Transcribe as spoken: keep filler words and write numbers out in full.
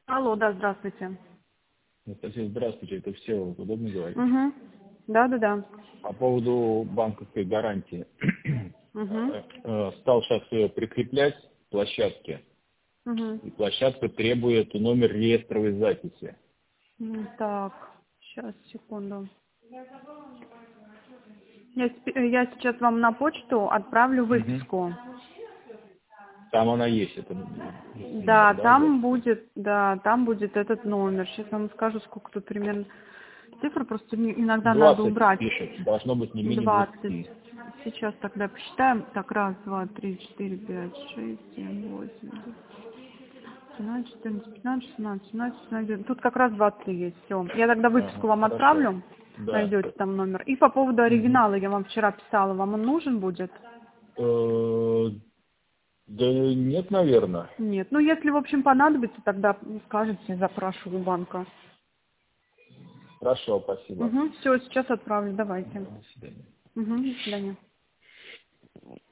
Алло, да, здравствуйте. Анастасия, здравствуйте, это все, удобно говорить? Угу. Да, да, да. По поводу банковской гарантии. Угу. Стал сейчас ее прикреплять к площадке, Угу. и площадка требует номер реестровой записи. Так, сейчас, секунду. Я, сп- я сейчас вам на почту отправлю Мгм. выписку. Там она есть, это Да, номер, да, там записи? будет, да, там будет этот номер. Сейчас я вам скажу, сколько тут примерно цифр, просто не- иногда надо двадцать убрать. пишет, должно быть не менее Двадцать. двадцати. Сейчас тогда посчитаем. Так, раз, два, три, четыре, пять, шесть, семь, восемь, тринадцать, четырнадцать, пятнадцать, шестнадцать, семнадцать, семнадцать. Тут как раз двадцать три есть. Все. Я тогда выписку Ага, вам хорошо. отправлю. Да. Найдете там номер. И по поводу Мгм. оригинала я вам вчера писала. Вам он нужен будет? Э, Да нет, наверное. Нет. Ну, если, в общем, понадобится, тогда скажете, запрошу у банка. Хорошо, спасибо. Угу. Все, сейчас отправлю. Давайте. До свидания. Угу. До свидания.